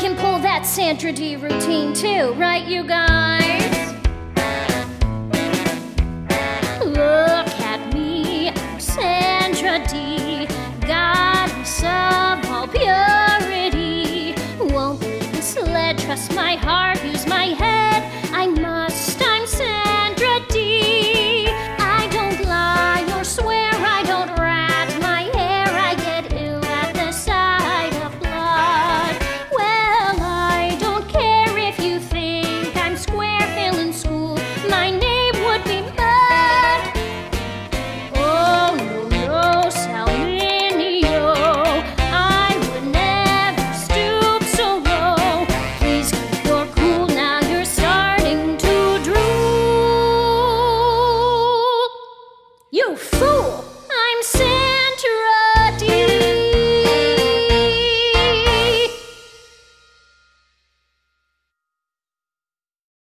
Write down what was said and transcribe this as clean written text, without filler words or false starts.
can pull that Sandra D routine too, right, you guys? Look at me, I'm Sandra D, goddess of all purity. Won't be misled, trust my heart, use